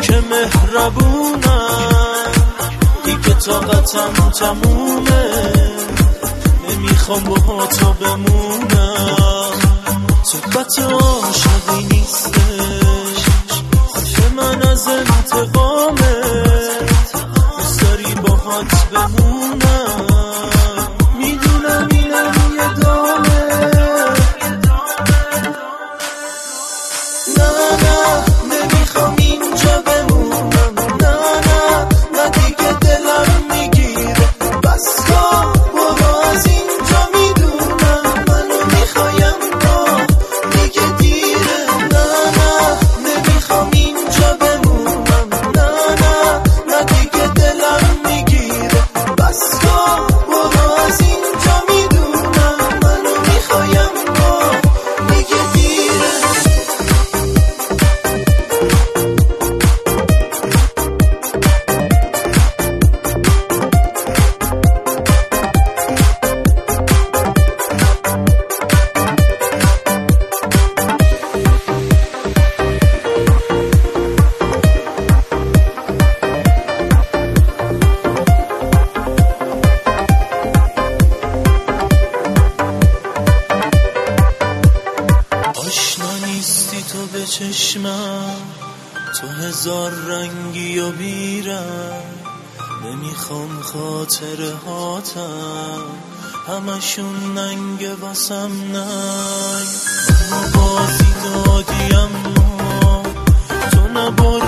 که مهربونم، دیگه طاقتم تمومه، نمیخوام با تو بمونم. صحبت عاشقی نیستش، حرف من از انتقامت، دوست داری باهات بمونم، میدونم اینم یه دامه. نه نه نمیخوام اینجا بمونم، نه نه نه دیگه دلم میگیره، بس کن برو از اینجا، میدونم منو میخوایم با دیگه دیره. نه نه نمیخوام اینجا بمونم، نه نه نه دیگه دلم میگیره، بس کن برو از اینجا، میدونم منو میخوایم با دیگه دیره. آشنا نیستی تو به چشمم، تو هزار رنگی و بیرم، نمیخوام خاطره هاتم همشون ننگه واسم ننگ. اما بازی دادی اما تو نبار